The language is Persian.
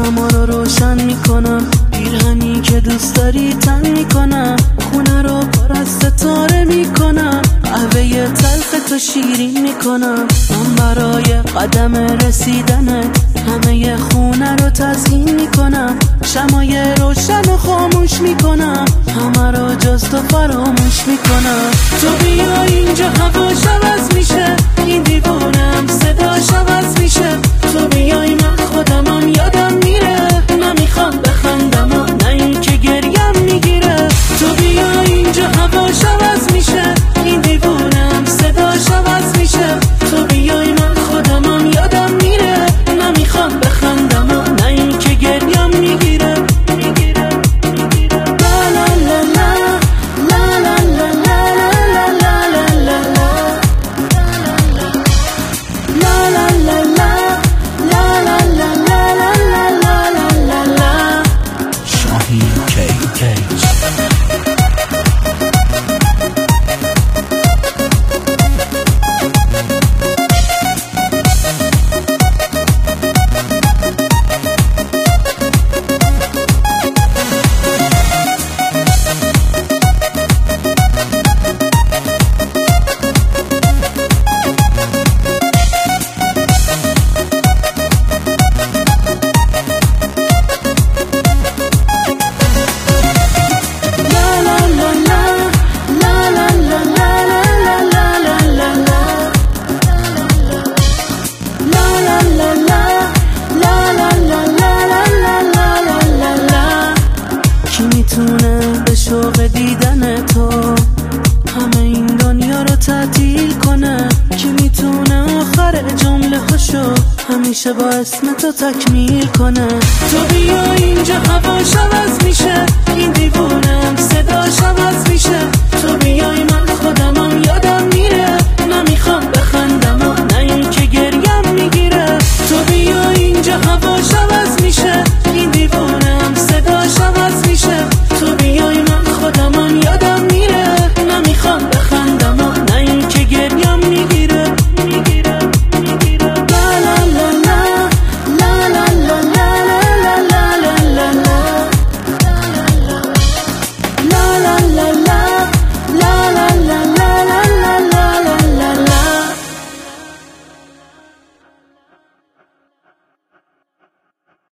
شما رو روشن میکنم، پیرهنی که دوست داری تن میکنم، خونه رو پر از ستاره میکنم، قهوه تلخ تو شیرین میکنم. من برای قدم رسیدنت همه خونه رو تزیین میکنم، شمای روشن و خاموش میکنم، همه رو جز تو فراموش میکنم. تو بیا اینجا هواش عوض میشه، این دیوونم صداش عوض میشه. تو بیای من خودمم یادم میره، نمیخوام بخندم و نه این که گریم میگیره. تو بیا اینجا هواش عوض میشه، این دیوونم صداش عوض میشه. تو بیای من خودمم یادم میره، نمیخوام بخندم و نه این که گریم میگیره. به شوق دیدن تو همه این دنیا رو تعطیل کنه؟ کی میتونه آخر جمله هاشو همیشه با اسم تو تکمیل کنه؟ تو بیا اینجا هواش عوض میشه، این دیوونم صداش عوض